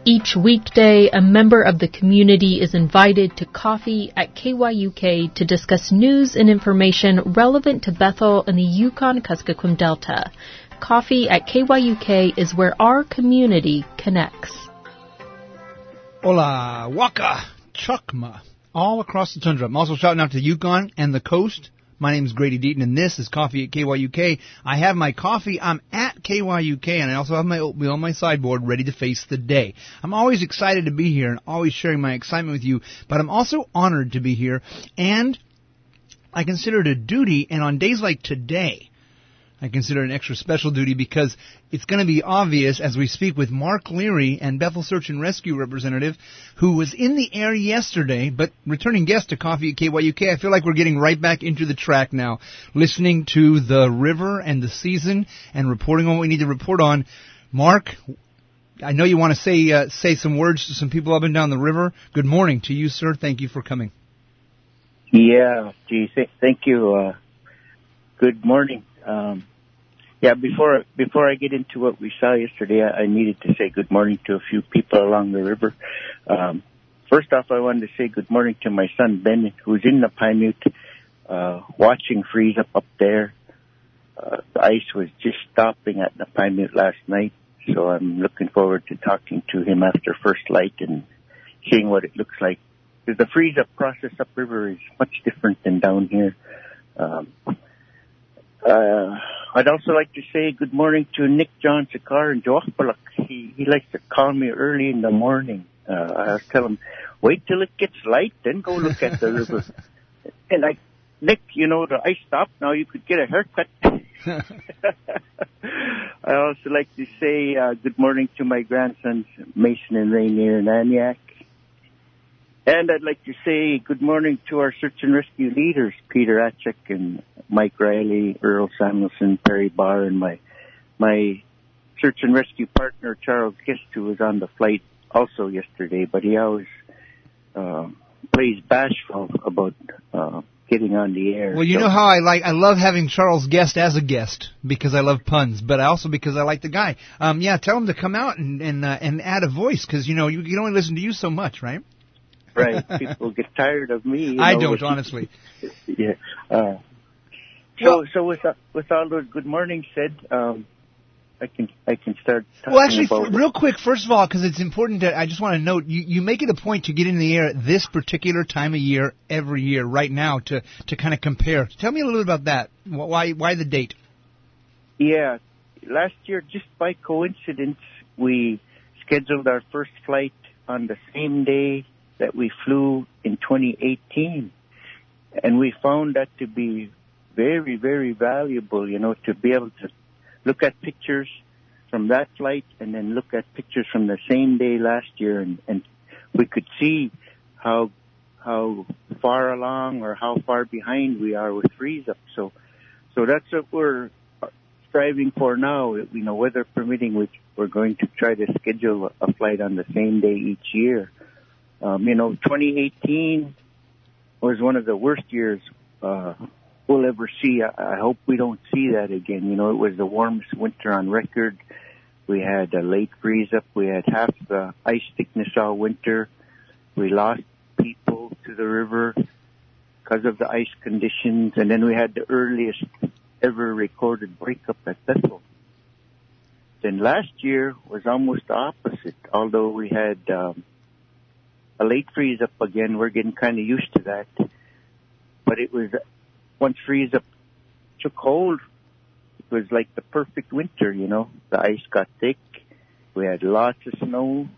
Each weekday, a member of the community is invited to coffee at KYUK to discuss news and information relevant to Bethel and the Yukon-Kuskokwim Delta. Coffee at KYUK is where our community connects. Hola, Waka, Chukma, all across the tundra. I'm also shouting out to the Yukon and the coast. My name is Grady Deaton, and this is Coffee at KYUK. I have my coffee. I'm at KYUK, and I also have my oatmeal on my sideboard ready to face the day. I'm always excited to be here and always sharing my excitement with you, but I'm also honored to be here, and I consider it a duty, and on days like today, I consider it an extra special duty because it's going to be obvious as we speak with Mark Leary and Bethel Search and Rescue representative who was in the air yesterday, but returning guest to Coffee at KYUK. I feel like we're getting right back into the track now, listening to the river and the season and reporting on what we need to report on. Mark, I know you want to say some words to some people up and down the river. Good morning to you, sir. Thank you for coming. Yeah, gee, thank you. Good morning. Before I get into what we saw yesterday, I needed to say good morning to a few people along the river. First off, I wanted to say good morning to my son, Ben, who's in the Napaimute, watching freeze up there. The ice was just stopping at Napaimute last night, so I'm looking forward to talking to him after first light and seeing what it looks like. Because the freeze up process upriver is much different than down here. I'd also like to say good morning to Nick John Sakar in Joachbalak. He likes to call me early in the morning. I tell him, wait till it gets light, then go look at the river. And Nick, the ice stopped, now you could get a haircut. I also like to say good morning to my grandsons, Mason and Rainier and Aniak. And I'd like to say good morning to our search and rescue leaders, Peter Atchik and Mike Riley, Earl Samuelson, Perry Barr, and my search and rescue partner, Charles Gist, who was on the flight also yesterday, but he always plays bashful about getting on the air. Well, you know how I love having Charles Guest as a guest because I love puns, but also because I like the guy. Tell him to come out and add a voice because, you can only listen to you so much, right? Right. People get tired of me. I don't, honestly. Yeah. So with all those good mornings said, I can start talking. Well, actually, real quick, first of all, because it's important I just want to note, you make it a point to get in the air at this particular time of year every year right now to kind of compare. Tell me a little bit about that. Why the date? Yeah. Last year, just by coincidence, we scheduled our first flight on the same day that we flew in 2018. And we found that to be very, very valuable, to be able to look at pictures from that flight and then look at pictures from the same day last year. And we could see how far along or how far behind we are with freeze up. So that's what we're striving for now. Weather permitting, we're going to try to schedule a flight on the same day each year. 2018 was one of the worst years we'll ever see. I hope we don't see that again. It was the warmest winter on record. We had a late freeze up. We had half the ice thickness all winter. We lost people to the river because of the ice conditions. And then we had the earliest ever recorded breakup at Bethel. Then last year was almost the opposite. Although we had a late freeze up again, we're getting kind of used to that. But it was, once freeze up took hold, it was like the perfect winter, The ice got thick. We had lots of snow.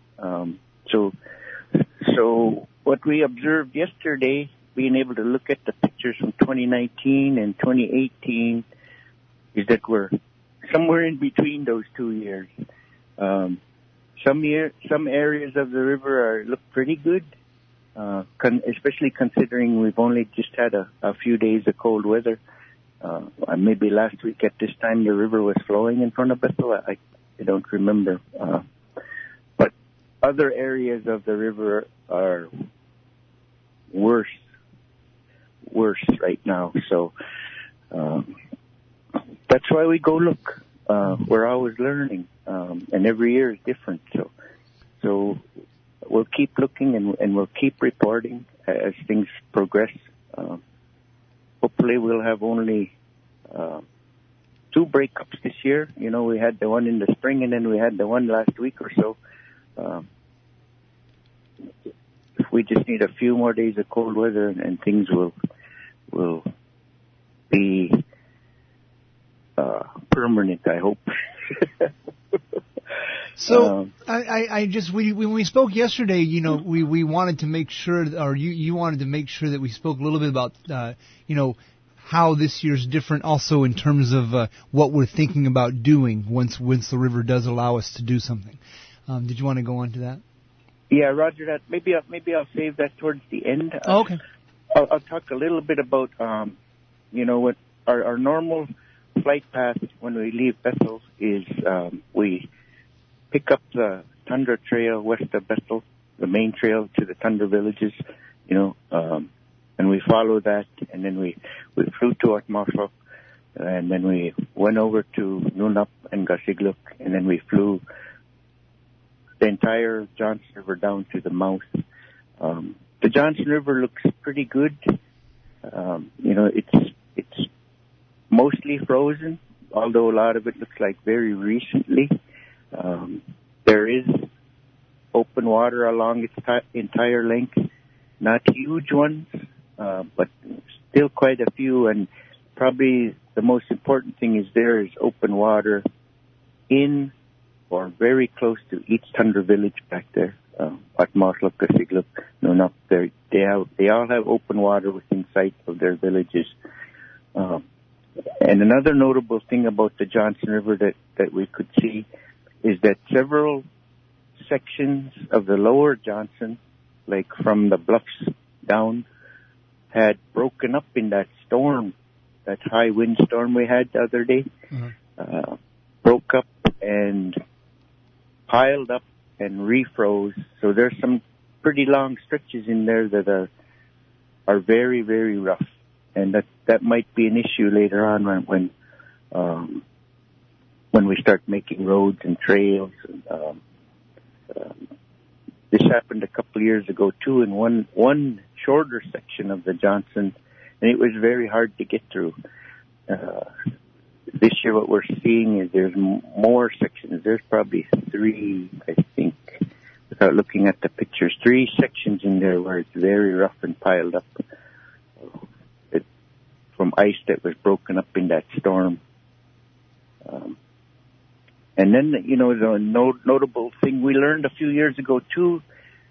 So what we observed yesterday, being able to look at the pictures from 2019 and 2018, is that we're somewhere in between those 2 years. Some areas of the river look pretty good, especially considering we've only just had a few days of cold weather. Maybe last week at this time the river was flowing in front of Bethel. I don't remember. But other areas of the river are worse right now. So that's why we go look. We're always learning, and every year is different. So So we'll keep looking and we'll keep reporting as things progress. Hopefully we'll have only 2 breakups this year. You know, we had the one in the spring and then we had the one last week or so. We just need a few more days of cold weather and things will be permanent, I hope. So when we spoke yesterday, you know, we wanted to make sure, or you wanted to make sure that we spoke a little bit about, you know, how this year's different also in terms of what we're thinking about doing once the river does allow us to do something. Did you want to go on to that? Yeah, Roger that. Maybe I'll save that towards the end. Okay. I'll talk a little bit about, you know, what our normal flight path when we leave Bethel is we pick up the Tundra Trail west of Bethel, the main trail to the Tundra villages, you know, and we follow that, and then we flew to Atmoslo, and then we went over to Nunap and Gasigluk, and then we flew the entire Johnson River down to the mouth. The Johnson River looks pretty good. You know, it's mostly frozen, although a lot of it looks like very recently. There is open water along its entire length, not huge ones, but still quite a few. And probably the most important thing is there is open water in or very close to each Tundra village back there. Atmoslo, Gasigluk, Nunap, they all have open water within sight of their villages. And another notable thing about the Johnson River that we could see is that several sections of the lower Johnson, like from the bluffs down, had broken up in that storm, that high wind storm we had the other day. Mm-hmm. Broke up and piled up and refroze. So there's some pretty long stretches in there that are very, very rough. And that might be an issue later on when we start making roads and trails. This happened a couple of years ago too in one shorter section of the Johnson, and it was very hard to get through. This year what we're seeing is there's more sections. There's probably 3, I think, without looking at the pictures, 3 sections in there where it's very rough and piled up from ice that was broken up in that storm. And then, you know, the notable thing we learned a few years ago, too,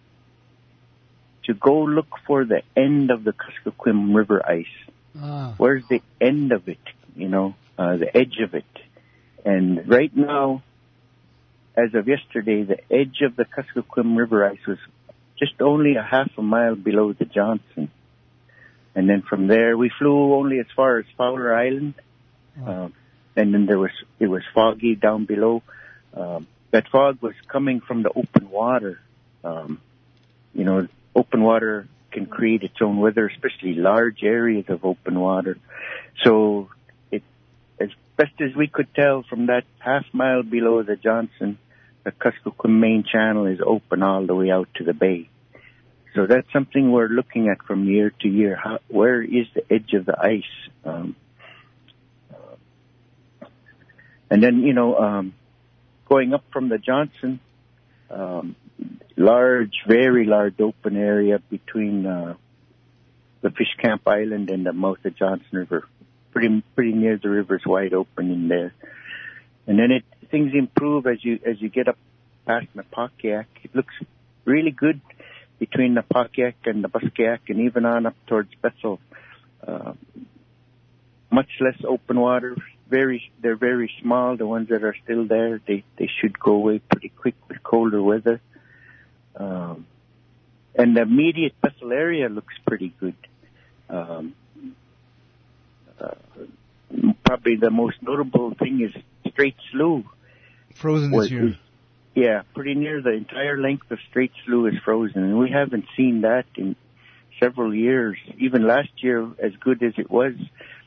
to go look for the end of the Kuskokwim River ice. Where's the end of it, you know, the edge of it? And right now, as of yesterday, the edge of the Kuskokwim River ice was just only a half a mile below the Johnson. And then from there, we flew only as far as Fowler Island. And then it was foggy down below. That fog was coming from the open water. You know, open water can create its own weather, especially large areas of open water. So as best as we could tell from that half mile below the Johnson, the Kuskokwim main channel is open all the way out to the bay. So that's something we're looking at from year to year. Where is the edge of the ice? And then, you know, going up from the Johnson, very large open area between the Fish Camp Island and the mouth of Johnson River. Pretty near the river's wide open in there. And then things improve as you get up past Napakiak. It looks really good between Napakiak and the Buskiak and even on up towards Bethel. Much less open water. They're very small. The ones that are still there, they should go away pretty quick with colder weather. And the immediate Bethel area looks pretty good. Probably the most notable thing is Straight Slough. Frozen this year. Yeah, pretty near the entire length of Straight Slough is frozen, and we haven't seen that in several years. Even last year, as good as it was,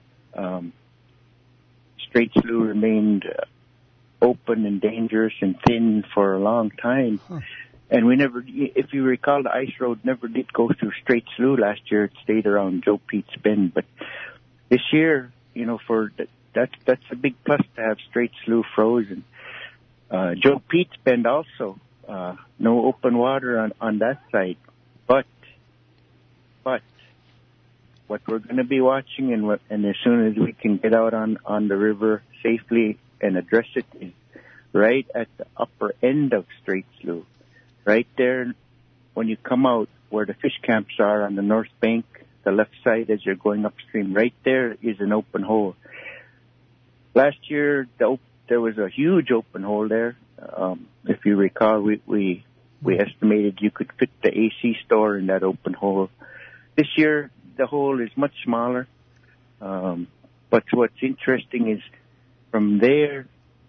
Straight Slough remained open and dangerous and thin for a long time. Huh. And we never, if you recall, the ice road never did go through Straight Slough last year. It stayed around Joe Pete's Bend. But this year, that's a big plus to have Straight Slough frozen. Joe Pete's Bend also, no open water on that side. But what we're going to be watching and as soon as we can get out on the river safely and address it is right at the upper end of Straight Slough. Right there, when you come out where the fish camps are on the north bank, the left side as you're going upstream, right there is an open hole. Last year, there was a huge open hole there. If you recall, we estimated you could fit the AC store in that open hole. This year, the hole is much smaller. But what's interesting is from there,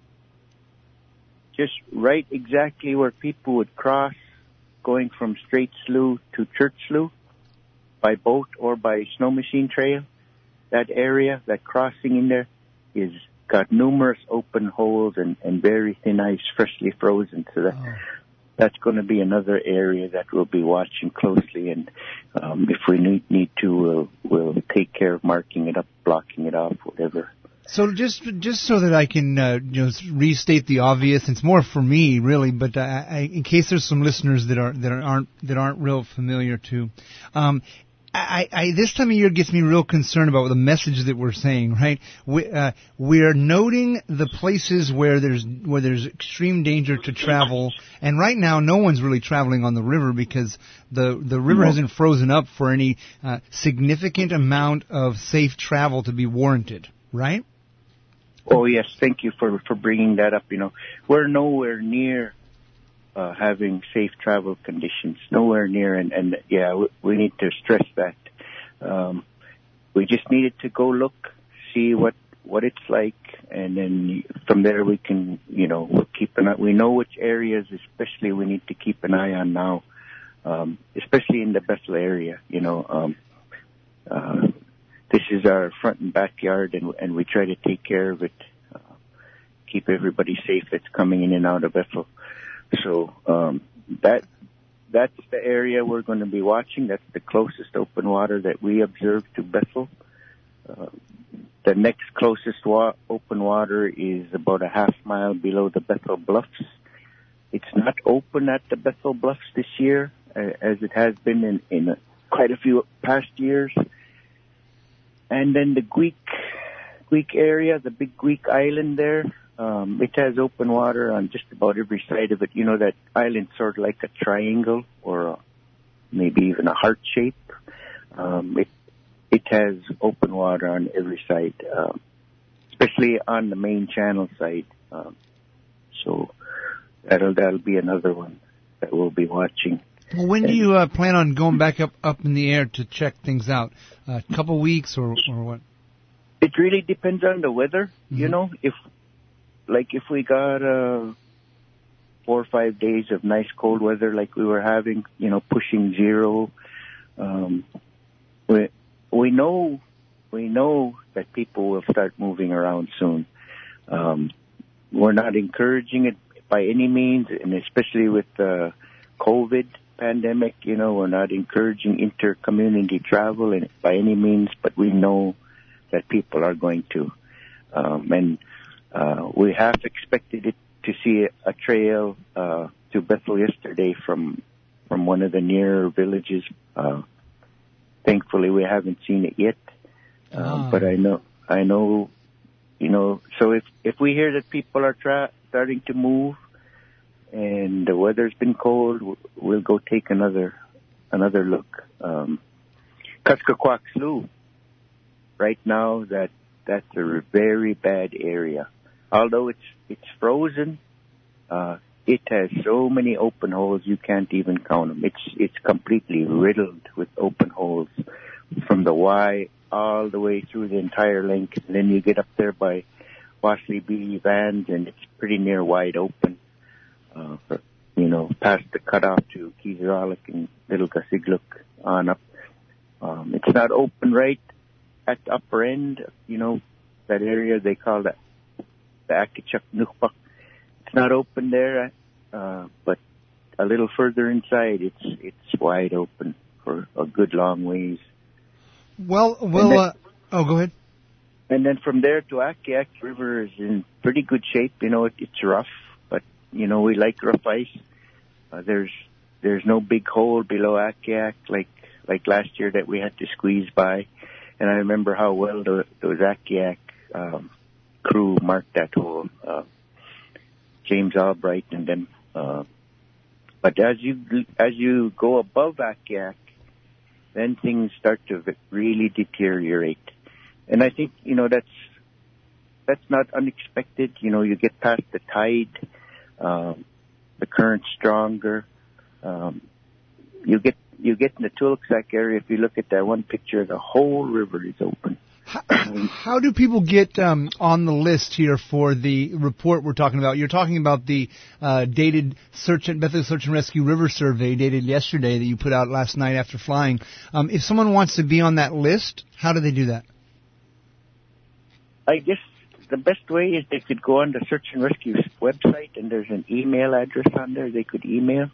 just right exactly where people would cross going from Straight Slough to Church Slough by boat or by snow machine trail, that area, that crossing in there is got numerous open holes and very thin ice, freshly frozen. So that's going to be another area that we'll be watching closely. And if we need to, we'll take care of marking it up, blocking it off, whatever. So just so that I can restate the obvious, it's more for me really, but in case there's some listeners that aren't real familiar to, this time of year gets me real concerned about the message that we're saying. Right, we're noting the places where there's extreme danger to travel, and right now no one's really traveling on the river because the river hasn't frozen up for any significant amount of safe travel to be warranted. Right. Oh, yes. Thank you for bringing that up. We're nowhere near having safe travel conditions. Nowhere near. And we need to stress that. We just needed to go look, see what it's like. And then from there we can, we'll keep an eye. We know which areas especially we need to keep an eye on now, especially in the Bethel area, this is our front and backyard, and we try to take care of it, keep everybody safe that's coming in and out of Bethel. So that's the area we're going to be watching. That's the closest open water that we observe to Bethel. The next closest open water is about a half mile below the Bethel Bluffs. It's not open at the Bethel Bluffs this year, as it has been in quite a few past years. And then the Greek area, the big Greek island there, it has open water on just about every side of it. That island's sort of like a triangle or maybe even a heart shape. It has open water on every side, especially on the main channel side. So that'll be another one that we'll be watching. Well, when do you plan on going back up in the air to check things out? A couple weeks or what? It really depends on the weather. Mm-hmm. If we got 4 or 5 days of nice cold weather like we were having, pushing zero, we know that people will start moving around soon. We're not encouraging it by any means, and especially with the COVID pandemic, we're not encouraging inter-community travel by any means, but we know that people are going to. And we have expected it to see a trail to Bethel yesterday from one of the near villages. Thankfully, we haven't seen it yet. But I know, so if we hear that people are starting to move, and the weather's been cold, we'll go take another look. Kuskokwak Slough, right now that's a very bad area. Although it's frozen, it has so many open holes you can't even count them. It's completely riddled with open holes from the Y all the way through the entire length. And then you get up there by Wasley B. Vans, and it's pretty near wide open. Past the cutoff to Kizeralik and Little Kasigluk on up. It's not open right at the upper end, that area they call the Akichuk Nukpak. It's not open there, but a little further inside, it's wide open for a good long ways. Well, go ahead. And then from there to Akiak River is in pretty good shape. You know, it's rough, but you know we like rough ice. There's no big hole below Akiak like last year that we had to squeeze by. And I remember how well those Akiak crew marked that hole. James Albright and them. But as you go above Akiak, then things start to really deteriorate. And I think, you know, that's not unexpected. You know, you get past the tide, the current's stronger. You get in the Tulaksak area. If you look at that one picture, the whole river is open. How do people get on the list here for the report we're talking about? You're talking about the dated Bethel Search and Rescue River Survey dated yesterday that you put out last night after flying. If someone wants to be on that list, how do they do that? I guess the best way is they could go on the Search and Rescue website, and there's an email address on there they could email.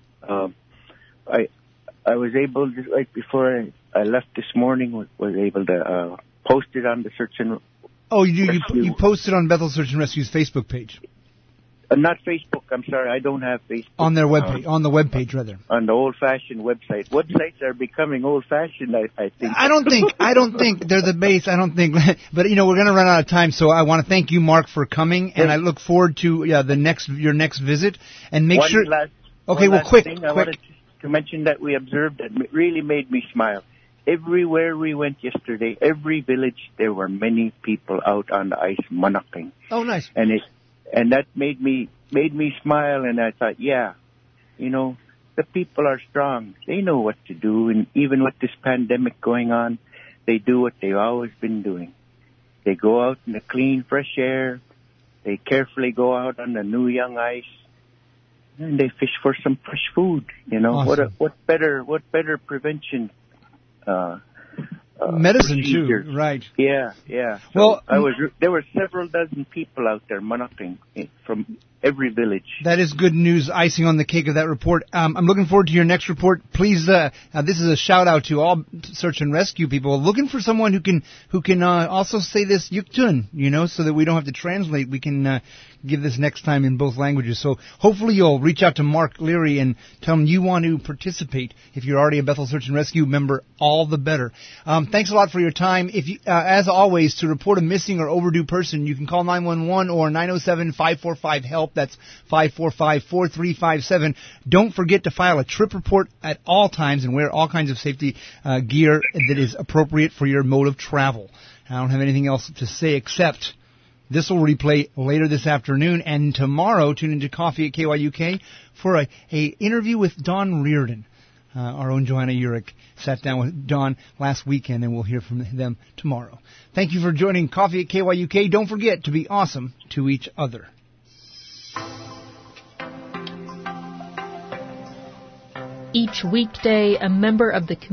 I was able, just right before I left this morning, was able to post it on the Search and Rescue. You posted on Bethel Search and Rescue's Facebook page. Not Facebook. I'm sorry, I don't have Facebook. On their webpage, on the webpage rather. On the old-fashioned website. Websites are becoming old-fashioned, I think. I don't think they're the base. I don't think, but you know, we're going to run out of time. So I want to thank you, Mark, for coming, and I look forward to your next visit. And make sure. Quick. I wanted to mention that we observed that really made me smile. Everywhere we went yesterday, every village, there were many people out on the ice monoking. Oh, nice. And that made me smile, and I thought, yeah, you know, the people are strong. They know what to do, and even with this pandemic going on, they do what they've always been doing. They go out in the clean, fresh air. They carefully go out on the new young ice, and they fish for some fresh food. You know, awesome. what better prevention? Medicine procedures. too, right? Yeah. So there were several dozen people out there monoking from every village. That is good news, icing on the cake of that report. I'm looking forward to your next report. Please, this is a shout out to all search and rescue people looking for someone who can also say this Yuktun, you know, so that we don't have to translate. We can give this next time in both languages. So hopefully you'll reach out to Mark Leary and tell him you want to participate. If you're already a Bethel Search and Rescue member, all the better. Thanks a lot for your time. If you, as always, to report a missing or overdue person, you can call 911 or 907-545-HELP. That's 545-4357. Don't forget to file a trip report at all times and wear all kinds of safety gear that is appropriate for your mode of travel. I don't have anything else to say except this will replay later this afternoon, and tomorrow tune into Coffee at KYUK for a interview with Don Reardon. Our own Joanna Urick sat down with Don last weekend, and we'll hear from them tomorrow. Thank you for joining Coffee at KYUK. Don't forget to be awesome to each other. Each weekday, a member of the